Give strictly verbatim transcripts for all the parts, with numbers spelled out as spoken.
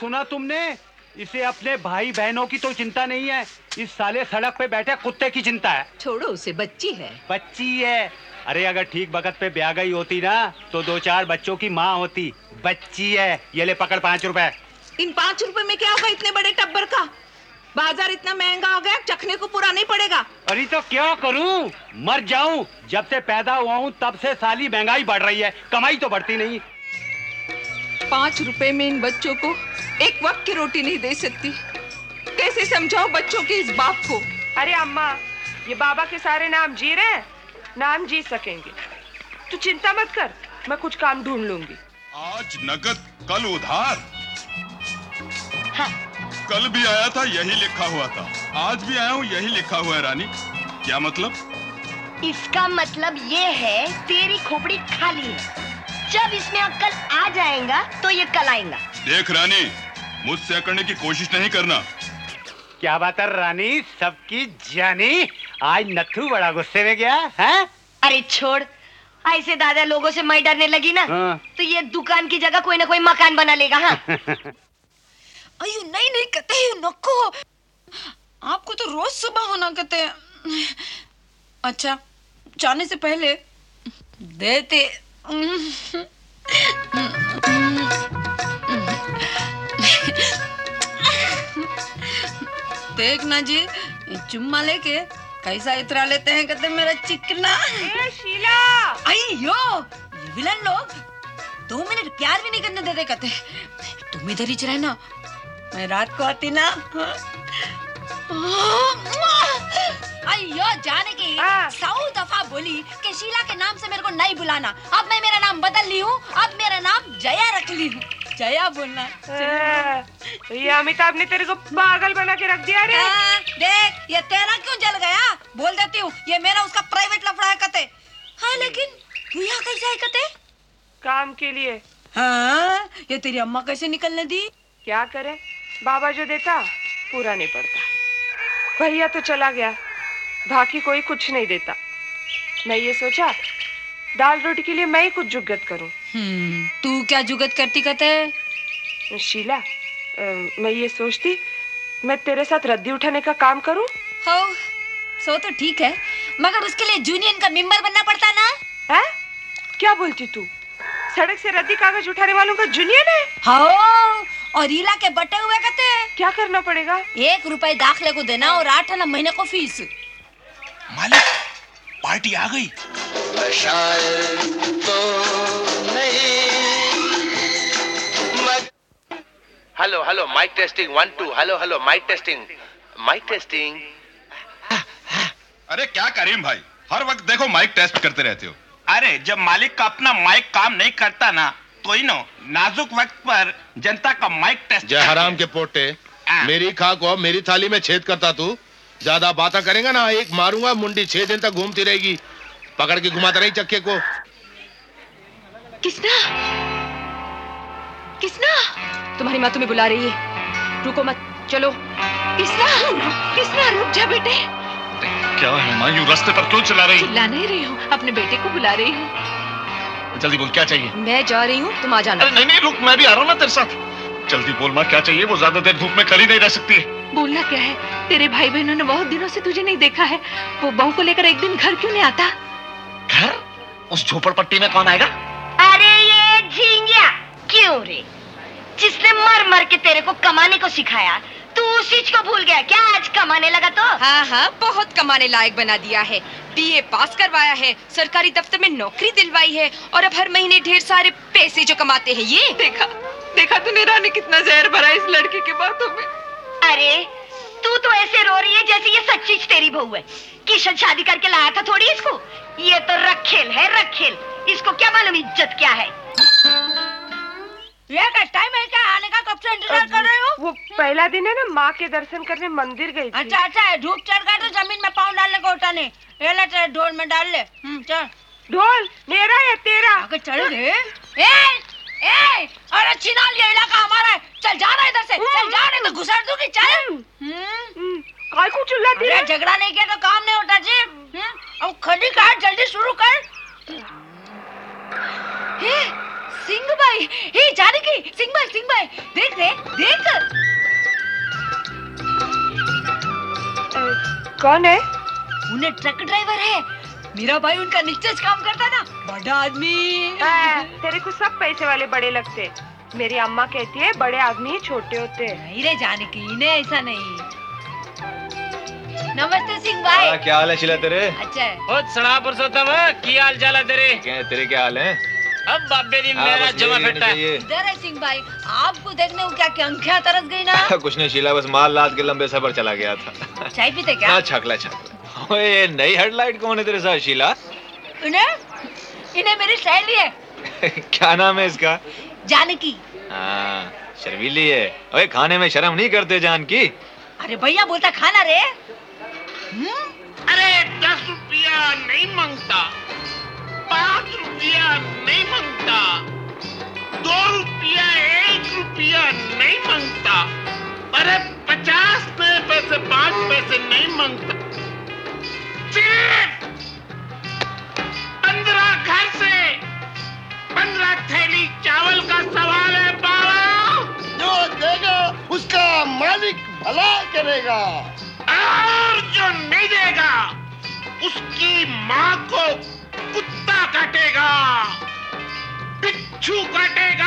सुना तुमने? इसे अपने भाई बहनों की तो चिंता नहीं है, इस साले सड़क पे बैठे कुत्ते की चिंता है। छोड़ो उसे, बच्ची है। बच्ची है? अरे अगर ठीक वक्त पे ब्याह गई होती ना तो दो चार बच्चों की माँ होती। बच्ची है। ये ले पकड़ पाँच रुपए। इन पाँच रुपए में क्या होगा इतने बड़े टब्बर का? बाजार इतना महंगा हो गया, चखने को पूरा नहीं पड़ेगा। अरे तो क्या करूं? मर जाऊं? जब से पैदा हुआ हूं तब से साली महंगाई बढ़ रही है, कमाई तो बढ़ती नहीं। पाँच रुपए में इन बच्चों को एक वक्त की रोटी नहीं दे सकती। कैसे समझाओ बच्चों के इस बाप को? अरे अम्मा, ये बाबा के सारे नाम जी रहे हैं, नाम जी सकेंगे। तू चिंता मत कर, मैं कुछ काम ढूंढ लूंगी। आज नगद कल उधार। हाँ। कल भी आया था यही लिखा हुआ था, आज भी आया हूँ यही लिखा हुआ है। रानी क्या मतलब? इसका मतलब ये है तेरी खोपड़ी खाली है। जब इसमें अक्ल आ जाएगा तो ये कल आएगा। देख रानी, मुझसे अकड़ने की कोशिश नहीं करना। क्या बात है रानी, सबकी जानी? आज नथु बड़ा गुस्से में गया है? अरे छोड़, ऐसे दादा लोगों से मैं डरने लगी ना, हाँ। तो ये दुकान की जगह कोई ना कोई मकान बना लेगा। हाँ। अयो नहीं नहीं कहते हैं नको, आपको तो रोज सुबह होना कहते हैं। अच्छा, जाने से पहले देते। देखना जी, चुम्मा लेके कैसा इतरा लेते हैं कहते मेरा चिकना। ए शीला! अयो, ये विलन लोग दो मिनट प्यार भी नहीं करने देते कहते। तुम इधर ही रहना, मैं रात को आती ना। अयो जाने की सौ दफा बोली कि शीला के नाम से मेरे को नहीं बुलाना। अब मैं मेरा नाम बदल ली हूँ, अब मेरा नाम जया रख ली हूँ। जया बोलना। ये अमिताभ ने तेरे को पागल बना के रख दिया रे। हाँ, देख ये तेरा क्यों जल गया? बोल देती हूँ, ये मेरा उसका प्राइवेट लफड़ा है कहते। हाँ लेकिन तू यहाँ कैसे है कहते? काम के लिए। हाँ, ये तेरी अम्मा कैसे निकलने दी? क्या करे, बाबा जो देता पूरा नहीं पड़ता। भैया तो चला गया, बाकी कोई कुछ नहीं देता। मैं ये सोचा दाल रोटी के लिए मैं ही कुछ जुगत करूं। हम्म, तू क्या जुगत करती कहते? शीला, आ, मैं ये सोचती मैं तेरे साथ रद्दी उठाने का काम करूं। हो, सो तो ठीक है, मगर उसके लिए यूनियन का मेंबर बनना पड़ता ना। है? क्या बोलती तू? सड़क से रद्दी कागज उठाने वालों का यूनियन है? हाँ, और रीला के बटे हुए कहते। क्या करना पड़ेगा? एक रुपए दाखले को देना और आठ आना महीने को फीस। मालिक, पार्टी आ गई। तो नहीं। Hello hello mike testing one two. Hello hello mike testing mike testing. अरे क्या करीम भाई, हर वक्त देखो माइक टेस्ट करते रहते हो। अरे जब मालिक का अपना माइक काम नहीं करता ना, तो ही नो नाजुक वक्त पर जनता का माइक टेस्ट। जय हराम के पोटे, मेरी खा को मेरी थाली में छेद करता तू। ज्यादा बातें करेगा ना, एक मारूंगा, मुंडी छह दिन तक घूमती रहेगी। पकड़ के घुमाता रही चक्के को। किसना? किसना? तुम्हारी माँ तुम्हें बुला रही है, रुको मत, चलो। किसना? किसना, रुक जा बेटे। क्या है माँ, यूं रास्ते पर क्यों चला रही? चिल्ला नहीं रही हूँ, अपने बेटे को बुला रही हूँ। जल्दी बोल, क्या चाहिए? मैं जा रही हूँ, तुम आ जाना। नहीं नहीं रुक, मैं भी आ रहा हूँ ना तेरे साथ। जल्दी बोल माँ, क्या चाहिए? वो ज्यादा देर धूप में खड़ी नहीं रह सकती है। बोलना क्या है? तेरे भाई बहनों ने बहुत दिनों से तुझे नहीं देखा है, वो बहू को लेकर एक दिन घर क्यों नहीं आता? घर? उस झोपड़पट्टी में कौन आएगा? अरे ये झिंगिया, क्यों रे? जिसने मर मर के तेरे को कमाने को सिखाया, तू उस चीज को भूल गया क्या? आज कमाने लगा तो? हाँ हाँ, बहुत कमाने लायक बना दिया है। बीए पास करवाया है, सरकारी दफ्तर में नौकरी दिलवाई है, और अब हर महीने ढेर सारे पैसे जो कमाते हैं। ये देखा देखा तूने रानी, कितना जहर भरा इस लड़के की बातों में। अरे तू तो ऐसे रो रही है जैसे ये सच्ची तेरी बहू है। किशन शादी करके लाया था थोड़ी इसको। ये तो रखेल है, रखेल। इसको क्या मालूम इज्जत क्या है। ये क्या टाइम है क्या आने का? कब से इंतजार कर रहे हो? वो पहला दिन है ना, माँ के दर्शन करने मंदिर गई थी। अच्छा अच्छा, धूप चढ़ गया तो जमीन में पाँव डालने को उठा नहीं। ये ले तेरे ढोल में डाल ले। चल। ढोल मेरा या तेरा? आगे चल रे। ए, ए, अरे छिना लिया इलाका हमारा है। चल जाना इधर से, चल जाने तो घुसर दूंगी। चल। काय को चिल्लाती है? झगड़ा नहीं किया तो काम नहीं होता जी। अब खड़ी काट, जल्दी शुरू कर। हे, सिंह भाई भाई, हे जानकी, सिंह भाई, सिंह भाई, देख रे, देख। कौन है? उन्हें ट्रक ड्राइवर है। मेरा भाई उनका नीचे काम करता ना, बड़ा आदमी। आ, तेरे को सब पैसे वाले बड़े लगते। मेरी अम्मा कहती है बड़े आदमी छोटे होते। नहीं रे जानकी, इन्हें ऐसा नहीं। नमस्ते सिंह भाई। आ, क्या हाल है शीला तेरे? अच्छा है। ओ सड़ा पुरुषोत्तम, क्या हाल चाल है तेरे? क्या तेरे क्या हाल है? अब बाबे दी मेरा जमा फिरता है। इधर है सिंह भाई, आपको देखने को क्या क्या आंखें तरस गई ना? कुछ नहीं शीला, बस माल लाद के लंबे सफर चला गया था। चाय पीते क्या? ना छकला छकला। ओए ये नई हेडलाइट कौन है तेरे साथ शीला? इन्हें इन्हें मेरी सहेली है। क्या नाम है इसका? जानकी। हाँ शर्मीली है। ओए खाने में शर्म नहीं करते जानकी? अरे भैया बोलता खाना रे। अरे दस रुपया नहीं मांगता, पाँच रुपया नहीं मांगता, दो रुपया एक रुपया नहीं मांगता, अरे पचास पैसे पाँच पैसे नहीं मांगता, सिर्फ पंद्रह घर से पंद्रह थैली चावल का सवाल है बाबा। जो देगा उसका मालिक भला करेगा, और जो नहीं देगा उसकी माँ को कुत्ता काटेगा, बिच्छू काटेगा,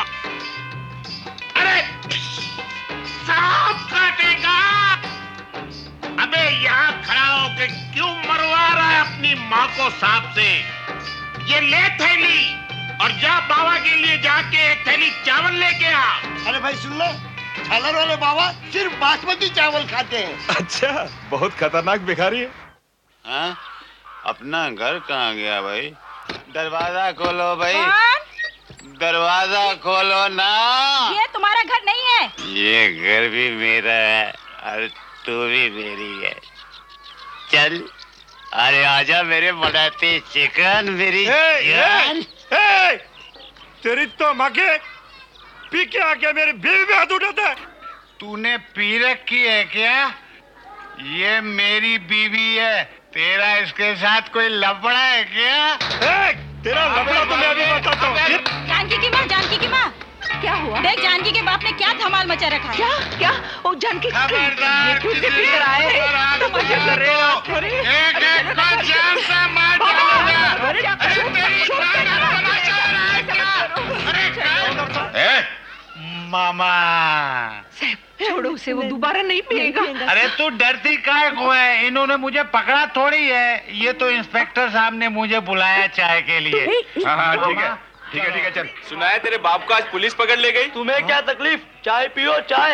अरे सांप काटेगा। अबे यहाँ खड़ा होके क्यों मरवा रहा है अपनी माँ को सांप से? ये ले थैली और जा बाबा के लिए जाके एक थैली चावल लेके आ। अरे भाई सुन लो, झालर वाले बाबा सिर्फ बासमती चावल खाते हैं। अच्छा, बहुत खतरनाक भिखारी है। हाँ? अपना घर कहाँ गया भाई? दरवाजा खोलो भाई। दरवाजा खोलो ना। ये तुम्हारा घर नहीं है। ये घर भी मेरा है और तू भी मेरी है। चल, अरे आजा मेरे मनाते चिकन मेरी जान। तेरी तो माँ के पी के आके मेरी बीवी पे हाथ उठाता है। तूने पी रखी है क्या? ये मेरी बीवी है। तेरा इसके साथ कोई लफड़ा है क्या? ए, तेरा लफड़ा तो मैं अभी बताता हूँ। जानकी की माँ, जानकी की माँ, क्या हुआ? देख जानकी के बाप ने क्या धमाल मचा रखा है। क्या क्या? ओ जानकी खबरदार, क्यों से फिकर आए? तमाशा कर रहे हो? एक एक को जान से मार डालूंगा। अरे तेरी जान का तमाशा कर रहा है क्या? अरे मामा, छोड़ो उसे, वो दोबारा नहीं पिएगा। अरे तू डरती काहे को है? इन्होंने मुझे पकड़ा थोड़ी है, ये तो इंस्पेक्टर साहब ने मुझे बुलाया चाय के लिए। हाँ हाँ ठीक है ठीक है ठीक है चल। सुना है तेरे बाप को आज पुलिस पकड़ ले गई? तुम्हें क्या तकलीफ? चाय पियो चाय।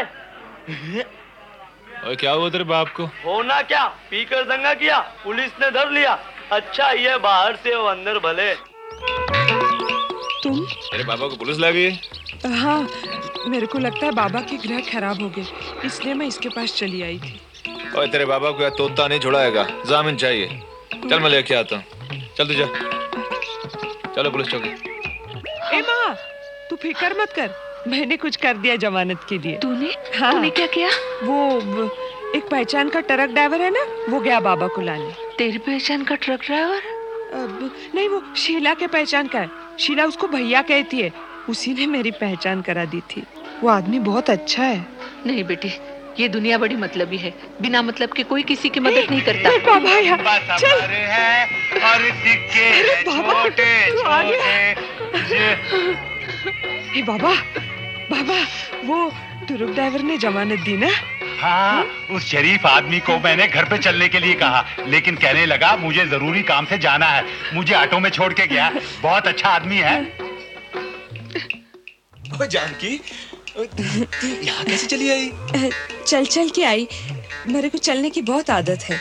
और क्या हुआ तेरे बाप को? होना क्या, पीकर दंगा किया, पुलिस ने धर लिया। अच्छा ये बाहर से वो अंदर भले। तुम? तेरे बाबा को पुलिस लग गई? हाँ, मेरे को लगता है बाबा के ग्रह खराब हो गए, इसलिए मैं इसके पास चली आई थी। और तेरे बाबा को तोता नहीं छुड़ाएगा, जामिन चाहिए। चल मैं लेके आता हूँ। चल तू जा। चलो पुलिस चौकी। ए माँ, तू फिक्र मत कर, मैंने कुछ कर दिया जमानत के लिए। तूने? हाँ। तूने क्या किया? वो, वो एक पहचान का ट्रक ड्राइवर है ना, वो गया बाबा को लाने। तेरी पहचान का ट्रक ड्राइवर? अब नहीं, वो शीला के पहचान का है। शीला उसको भैया कहती है, उसी ने मेरी पहचान करा दी थी। वो आदमी बहुत अच्छा है। नहीं बेटी, ये दुनिया बड़ी मतलबी है, बिना मतलब के कोई किसी की मदद नहीं करता। ए, बाबा यार, चल। है और दिखे छोटे छोटे। ए बाबा, बाबा, वो ट्रक ड्राइवर ने जमानत दी ना? हाँ, उस शरीफ आदमी को मैंने घर पे चलने के लिए कहा, लेकिन कहने लगा मुझे जरूरी काम से जाना है। मुझे ऑटो में छोड़ के गया। बहुत अच्छा आदमी है। ओ जानकी, यहाँ कैसे चली आई? चल चल के आई, मेरे को चलने की बहुत आदत है।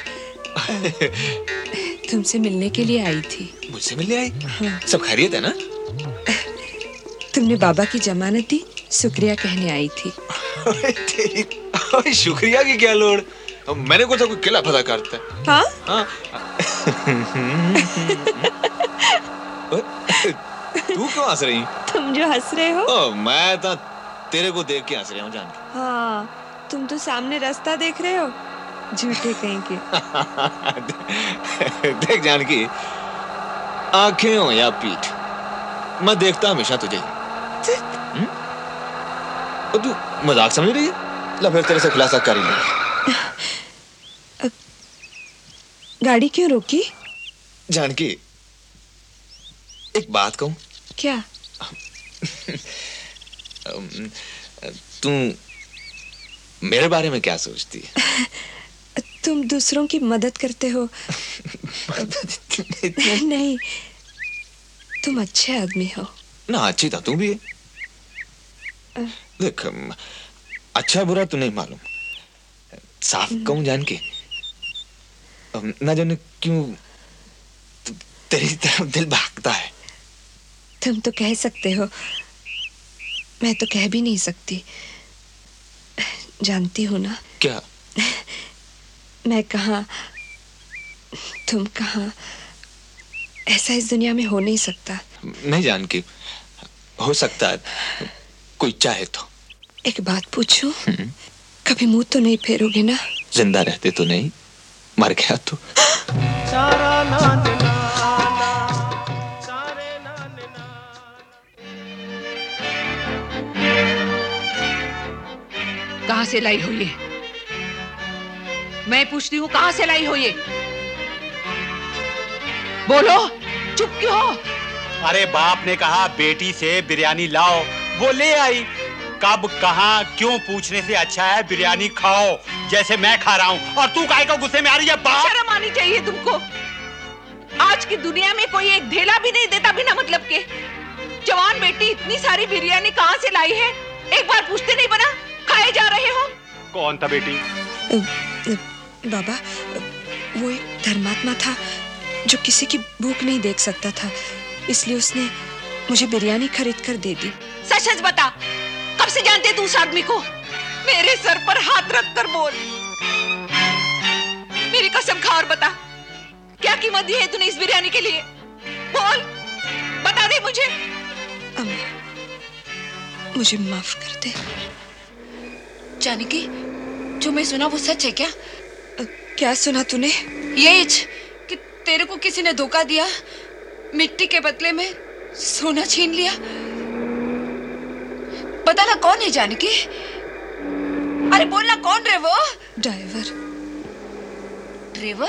तुमसे मिलने के लिए आई थी। मुझसे मिलने आई? हाँ। सब खैरियत है ना? तुमने बाबा की जमानत दी, शुक्रिया कहने आई थी। तेरी शुक्रिया की क्या लोड़? मैंने कुछ कोई किला पता करता है। हाँ? हाँ। तू क्यों हंस रही? तुम जो हंस रहे हो? ओ, मैं तो तेरे को देख के हंस रहा हूँ जानकी। हाँ, तुम तो सामने रास्ता देख रहे हो, झूठे कहीं के। देख जानकी, आंखें हो या पीठ, मैं देखता हमेशा तुझे। और तू मजाक समझ रही है? ला फिर तेरे से खुलासा कर ही ले। गाड़ी क्यों रोकी? जानकी, एक बात कहूं? क्या? तू मेरे बारे में क्या सोचती है? तुम दूसरों की मदद करते हो। नहीं, तुम अच्छे आदमी हो। ना अच्छी था तू भी है। देख, अच्छा बुरा तो नहीं मालूम, साफ कहूं जानकी, ना जाने क्यों तेरी तरफ दिल भागता है। तुम तो कह सकते हो, मैं तो कह भी नहीं सकती। जानती हो ना? क्या? मैं कहाँ, तुम कहाँ, ऐसा इस दुनिया में हो नहीं सकता। नहीं जानकी, हो सकता है कोई चाहे तो। एक बात पूछूं? कभी मुंह तो नहीं फेरोगे ना? जिंदा रहते तो नहीं, मर गया तो। कहाँ से लाई हो ये? मैं पूछती हूँ, कहाँ से लाई हो ये? बोलो, चुप क्यों हो? अरे बाप ने कहा बेटी से बिरयानी लाओ, वो ले आई। कब कहाँ क्यों पूछने से अच्छा है बिरयानी खाओ जैसे मैं खा रहा हूँ। और तू काहे को गुस्से में आ रही है? बाप, शर्म आनी चाहिए तुमको। आज की दुनिया में कोई एक ढेला भी नहीं देता बिना मतलब के। जवान बेटी इतनी सारी बिरयानी कहाँ से लाई है? एक बार पूछते नहीं बना, खाए जा रहे हो। कौन था बेटी? बाबा, वो एक धर्मात्मा था जो किसी की भूख नहीं देख सकता था, इसलिए उसने मुझे बिरयानी खरीद कर दे दी। सच सच बता, कब से जानते तू उस आदमी को? मेरे सर पर हाथ रख कर बोल। मेरी कसम खा और बता, क्या कीमत दी है तूने इस बिरयानी के लिए? बोल, बता दे मुझे। अम्मा, मुझे माफ कर दे। जानकी, जो मैं सुना वो सच है क्या? क्या सुना तूने? ये कि तेरे को किसी ने धोखा दिया, मिट्टी के बदले में सोना छीन लिया। पता ना कौन है जानकी? अरे बोलना, कौन रे वो? ड्राइवर। ड्राइवर?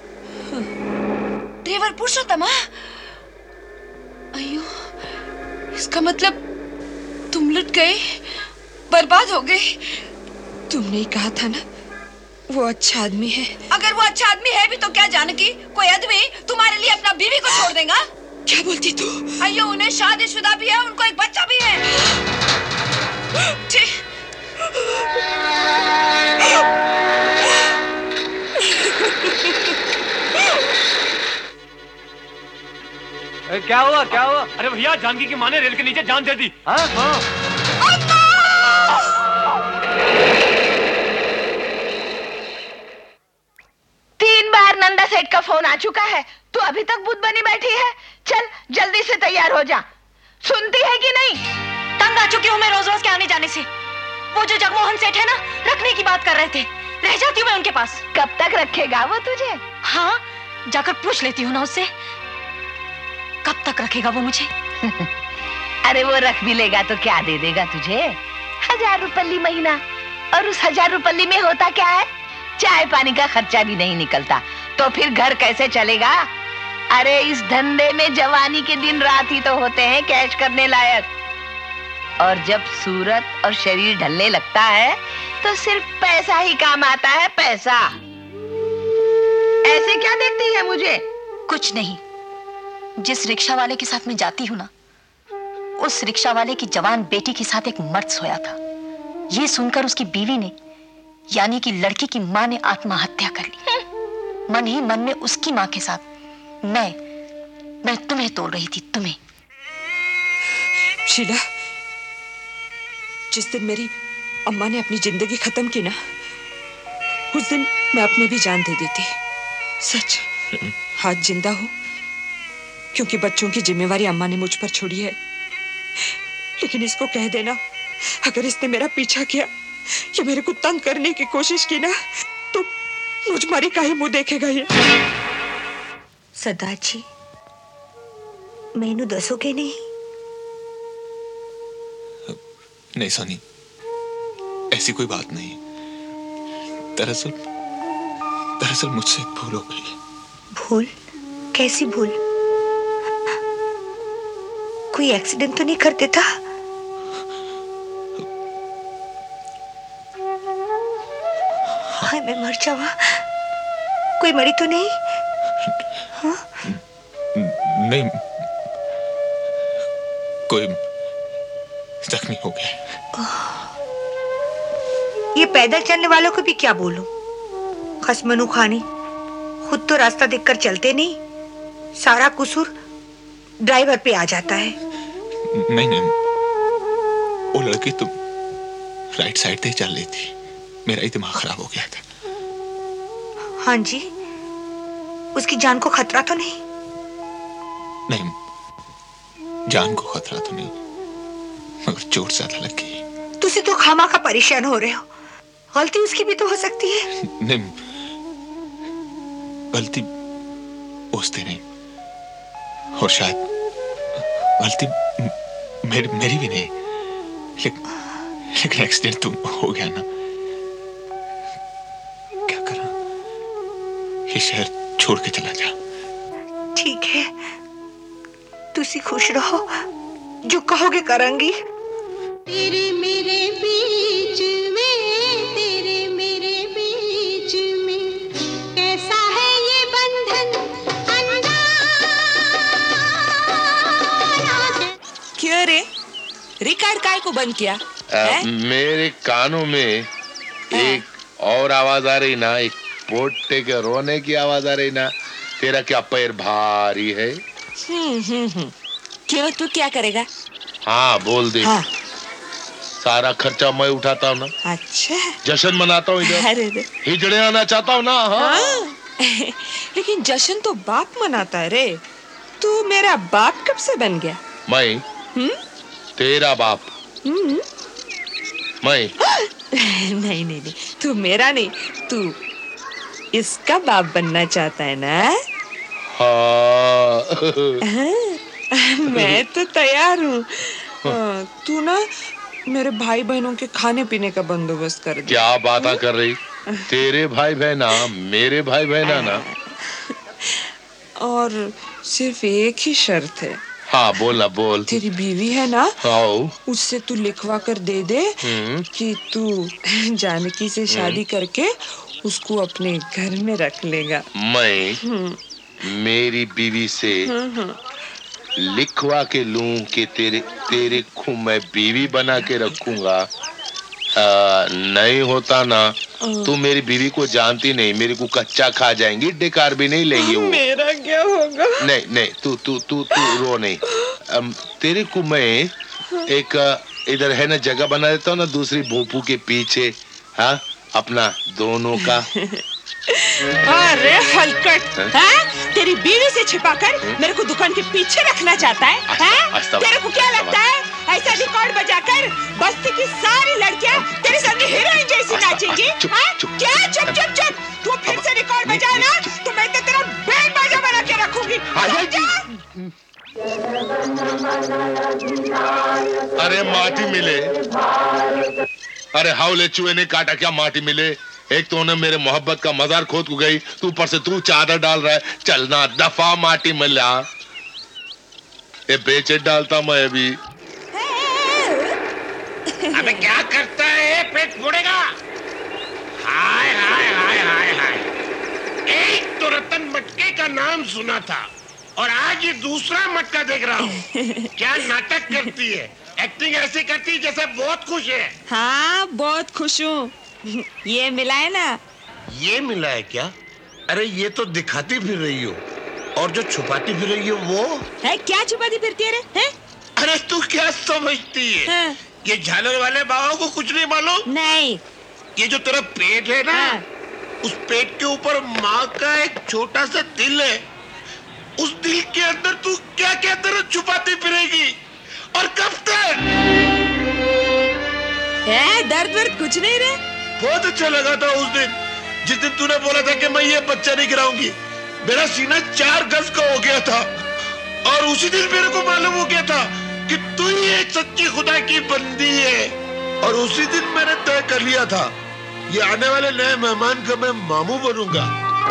ड्राइवर पुरुषोत्तम? अयो, इसका मतलब तुम लुट गए, बर्बाद हो गए। तुमने ही कहा था ना वो अच्छा आदमी है। अगर वो अच्छा आदमी है भी तो क्या जानकी, कोई आदमी तुम्हारे लिए अपना बीवी को छोड़ देगा? क्या बोलती तू? अयो, उन्हें शादीशुदा भी है, उनको एक बच्चा भी है। क्या हुआ क्या हुआ? अरे भैया, जानकी की माँ ने रेल के नीचे जान दे दी। हाँ हाँ। तीन बार नंदा सेठ का फोन आ चुका है, तू अभी तक बुद्ध बनी बैठी है। चल जल्दी से तैयार हो जा। सुनती है कि नहीं? तंग आ चुकी हूँ मैं रोज रोज के आने जाने से। वो जो जगमोहन सेठ है ना, रखने की बात कर रहे थे, रह जाती हूँ मैं उनके पास। कब तक रखेगा वो तुझे? हाँ, जाकर पूछ लेती हूँ ना उससे, कब तक रखेगा वो मुझे। अरे वो रख भी लेगा तो क्या दे देगा तुझे? हजार रुपये महीना। और उस हजार रुपये में होता क्या है? चाय पानी का खर्चा भी नहीं निकलता, तो फिर घर कैसे चलेगा? अरे इस धंधे में जवानी के दिन रात ही तो होते हैं कैश करने लायक। और जब सूरत और शरीर ढलने लगता है तो सिर्फ पैसा ही काम आता है, पैसा। ऐसे क्या देखती है मुझे? कुछ नहीं। जिस रिक्शा वाले के साथ मैं जाती हूँ ना, उस रिक्शा वाले की जवान बेटी के साथ एक मर्द सोया था। ये सुनकर उसकी बीवी ने, यानी कि लड़की की माँ ने आत्महत्या कर ली। मन ही मन में उसकी माँ के साथ मैं मैं तुम्हें तोड़ रही थी, तुम्हें। शीला, जिस दिन मेरी अम्मा ने अपनी जिंदगी खत्म की ना, उस दिन मैं अपने भी जान दे देती। सच, आज जिंदा हूं क्योंकि बच्चों की जिम्मेवारी अम्मा ने मुझ पर छोड़ी है। लेकिन इसको कह देना, अगर इसने मेरा पीछा किया या मेरे को तंग करने की कोशिश की ना, तो मुझ मारी काहे मुंह देखेगा ये। सरदार जी, मैनू दसोगे नहीं नहीं सोनी, ऐसी कोई बात नहीं। दरअसल दरअसल मुझसे एक भूल हो गई। भूल? कैसी भूल? कोई एक्सीडेंट तो नहीं कर देता? हाय मैं मर जाऊं। कोई मरी तो नहीं? हाँ? नहीं, कोई जख्मी हो गया। ये पैदल चलने वालों को भी क्या बोलूं? खसमनू खानी, खुद तो रास्ता देखकर चलते नहीं, सारा कसूर ड्राइवर पे आ जाता है। नहीं नहीं, वो लड़की तो राइट साइड से चल रही थी, मेरा ही दिमाग खराब हो गया था। हाँ जी, उसकी जान को खतरा तो नहीं? नहीं, जान को खतरा तो नहीं, मगर चोट ज्यादा लग गई। तुसी तो खामा का परेशान हो रहे हो, गलती उसकी भी तो हो सकती है। नहीं, गलती उससे नहीं, और शायद गलती मेरी मेरी भी नहीं, लेकिन लेकिन एक्सीडेंट तो हो गया ना। क्या करा, ये शहर छोड़ के चला जा। ठीक है, तुसी खुश रहो, जो कहोगे करूंगी। तेरे मेरे बीच में, तेरे मेरे बीच में कैसा है ये बंधन अंधारा। क्यों रे, रिकॉर्ड काय को बंद किया? आ, मेरे कानों में एक और आवाज आ रही ना, एक पोटे के रोने की आवाज आ रही ना। तेरा क्या पैर भारी है? हम्म हम्म हम्म। क्यों, तू क्या करेगा? हाँ बोल दे। हाँ। सारा खर्चा मैं उठाता हूँ ना। अच्छा, जश्न मनाता हूँ इधर, अरे रे। हिजड़े आना चाहता हूँ ना। हाँ। हाँ। लेकिन जश्न तो बाप मनाता है रे, तू मेरा बाप कब से बन गया? मैं हम्म? तेरा बाप? हम्म। मैं नहीं नहीं नहीं, तू मेरा नहीं, तू इसका बाप बनना चाहता है ना? हाँ। मैं तो तैयार हूँ। तू ना मेरे भाई बहनों के खाने पीने का बंदोबस्त कर दे। क्या बातें कर रही? तेरे भाई बहना मेरे भाई बहना ना। और सिर्फ एक ही शर्त है। हाँ बोला बोल। तेरी बीवी है ना, हाँ, उससे तू लिखवा कर दे दे कि तू जानकी से शादी करके उसको अपने घर में रख लेगा। मैं मेरी बीवी से लिखवा के लूं कि तेरे तेरे को मैं बीवी बना के रखूंगा? आ, नहीं होता ना। तू मेरी बीवी को जानती नहीं, मेरे को कच्चा खा जाएंगी, डेकार भी नहीं लेंगे वो। मेरा क्या होगा? नहीं नहीं, तू तू तू तू रो नहीं। अम, तेरे को मैं एक इधर है ना जगह बना देता हूँ ना, दूसरी भोपू के पीछे। हाँ, अपना दोनों का। अरे हलकट, हाँ? तेरी बीवी से छिपाकर मेरे को दुकान के पीछे रखना चाहता है? हाँ? तेरे को क्या लगता है ऐसा रिकॉर्ड बजाकर बस्ती की सारी लड़कियां तेरे सामने हीरोइन जैसी नाचेंगी? हाँ? क्या? चुप चुप चुप, तू फिर से रिकॉर्ड बजाए ना तो मैं तो तेरा बैंड बाजा बना के रखूंगी। अरे माटी मिले, अरे हाउले चूहे ने काटा क्या माटी मिले? एक तो उन्हें मेरे मोहब्बत का मजार खोद को गई, तू ऊपर से तू चादर डाल रहा है। चलना दफा माटी मिला, ये बेचे डालता मैं अभी। अबे क्या करता है, पेट फोड़ेगा। हाय हाय हाय हाय हाय, एक तो रतन मटके का नाम सुना था और आज ये दूसरा मटका देख रहा हूँ। क्या नाटक करती है, एक्टिंग ऐसी करती है जैसे बहुत खुश है। हाँ बहुत खुश हूँ। ये मिला है ना? ये मिला है क्या? अरे ये तो दिखाती फिर रही हो, और जो छुपाती फिर रही हो वो है क्या? छुपाती फिरती है रे? है? अरे तू क्या समझती है? हाँ। ये झालर वाले बाबा को कुछ नहीं मालूम? नहीं। ये जो तेरा पेट है ना, हाँ। उस पेट के ऊपर माँ का एक छोटा सा दिल है। उस दिल के अंदर तू क्या क्या तरह छुपाती फिरेगी और कब तक? है दर्द वर्द कुछ नहीं रे। बहुत अच्छा लगा था उस दिन, जिस दिन तूने बोला था कि मैं ये बच्चा नहीं गिराऊंगी। मेरा सीना चार गज का हो गया था और उसी दिन मेरे को मालूम हो गया था कि तू ही एक सच्ची खुदा की बंदी है। और उसी दिन मैंने तय कर लिया था ये आने वाले नए मेहमान का मैं मामू बनूंगा।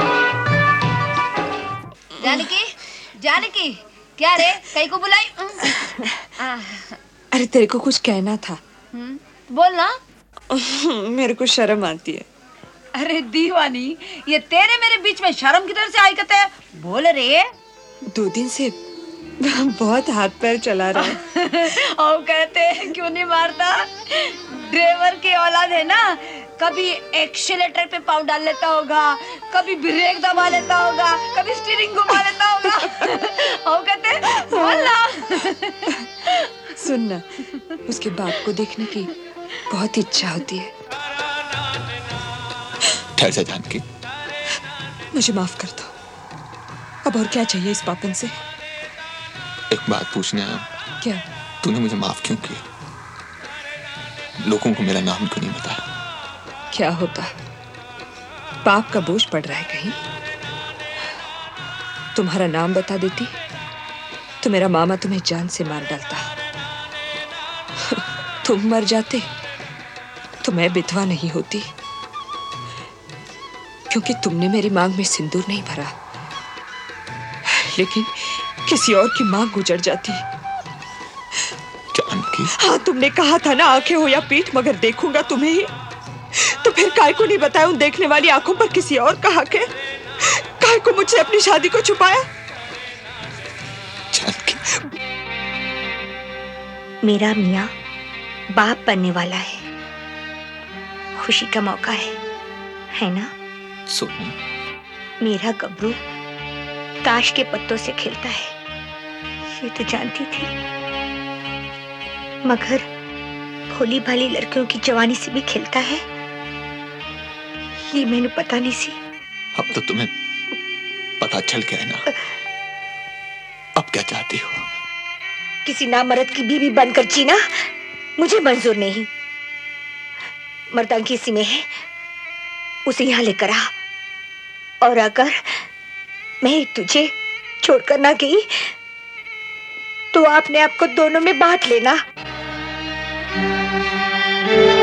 जानकी, जानकी, क्या रे, कहीं को बुलाई? अरे तेरे को कुछ कहना था। बोल ना। मेरे को शर्म आती है। अरे दीवानी, ये तेरे मेरे बीच में शर्म किधर से आई कहते हैं? बोल रे। दो दिन से बहुत हाथ पैर चला रहा है। और कहते हैं क्यों नहीं मारता? ड्राइवर की औलाद है ना, कभी एक्सीलेटर पे पाँव डाल लेता होगा, कभी ब्रेक दबा लेता होगा, कभी स्टीयरिंग घुमा लेता होगा। और कहते हैं बोल ना। सुन ना, उसके बाप को देखने की बहुत इच्छा होती है। ठहर जा जानकी, मुझे माफ कर दो। अब और क्या चाहिए इस पापन से? एक बात पूछने आया। क्या? तूने मुझे माफ क्यों किया? लोगों को मेरा नाम क्यों नहीं बताया? क्या होता, पाप का बोझ पड़ रहा है कहीं? तुम्हारा नाम बता देती तो मेरा मामा तुम्हें जान से मार डालता। तुम मर जाते तो मैं विधवा नहीं होती, क्योंकि तुमने मेरी मांग में सिंदूर नहीं भरा, लेकिन किसी और की मांग गुजर जाती। जानकी, हाँ, तुमने कहा था ना, आंखें हो या पीठ मगर देखूंगा तुम्हें ही। तो फिर काय को नहीं बताया उन देखने वाली आंखों पर किसी और कहा के? काय को मुझसे अपनी शादी को छुपाया? मेरा मियाँ बाप बनने वाला है, खुशी का मौका है, है ना? सोनी, मेरा गबरू ताश के पत्तों से खेलता है, ये तो जानती थी, मगर भोली भाली लड़कियों की जवानी से भी खेलता है, ये मैंने पता नहीं सी। अब तो तुम्हें पता चल गया ना, अब क्या चाहती हो? किसी नामर्द की बीवी बनकर जीना मुझे मंजूर नहीं। मर्दांगी इसी में है, उसे यहाँ लेकर आ, और अगर मैं तुझे छोड़कर ना गई तो आपने आपको दोनों में बांट लेना।